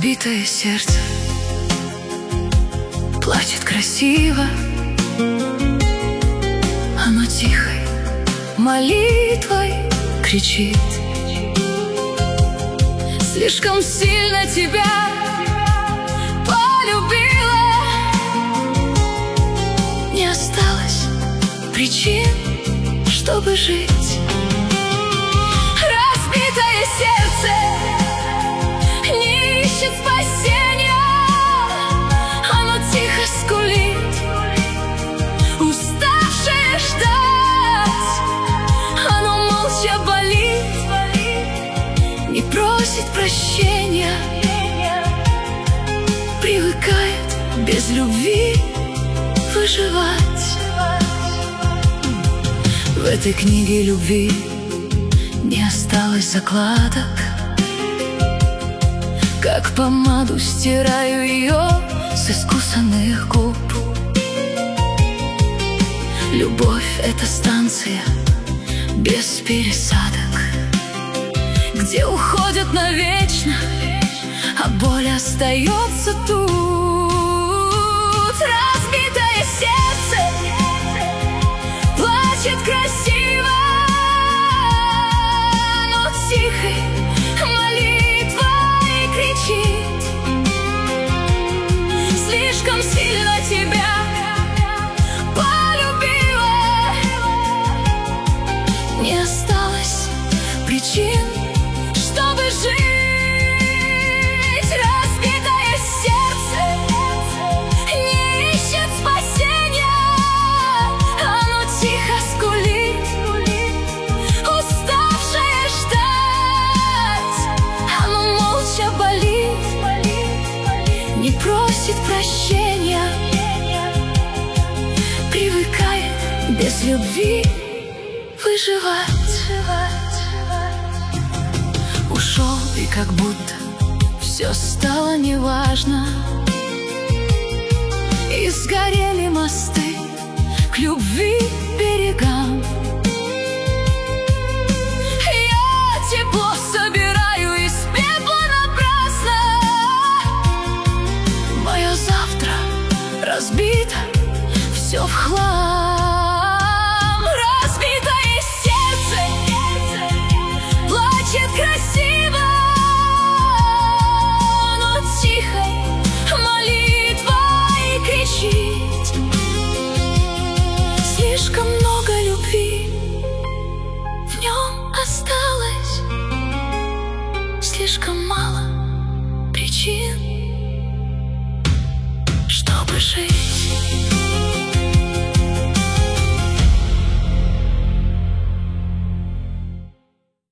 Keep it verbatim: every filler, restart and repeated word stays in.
Разбитое сердце плачет красиво, оно тихой молитвой кричит. Слишком сильно тебя полюбила, не осталось причин, чтобы жить. Разбитое сердце не ищет спасения, оно тихо скулит, уставшее ждать. Оно молча болит, не просит прощения, привыкает без любви выживать. В этой книге любви не осталось закладок, как помаду стираю ее с искусанных губ. Любовь — это станция без пересадок, где уходят навечно, а боль остается тут. Разбитое сердце плачет красиво, но тихой молитвой кричит. Слишком сильно тебя полюбила, не осталось причин, чтобы жить. Разбитое сердце не ищет спасения, оно тихо скулит, уставшее ждать. Оно молча болит, не просит прощения, привыкает без любви выживать. Ушел, и как будто все стало неважно, и сгорели мосты к любви берегам. Я тепло собираю из пепла напрасно, мое завтра разбито, все в хлам. Разбитое сердце плачет красиво, но тихой молитвой кричит. Слишком много любви в нем осталось, слишком мало причин, чтобы жить.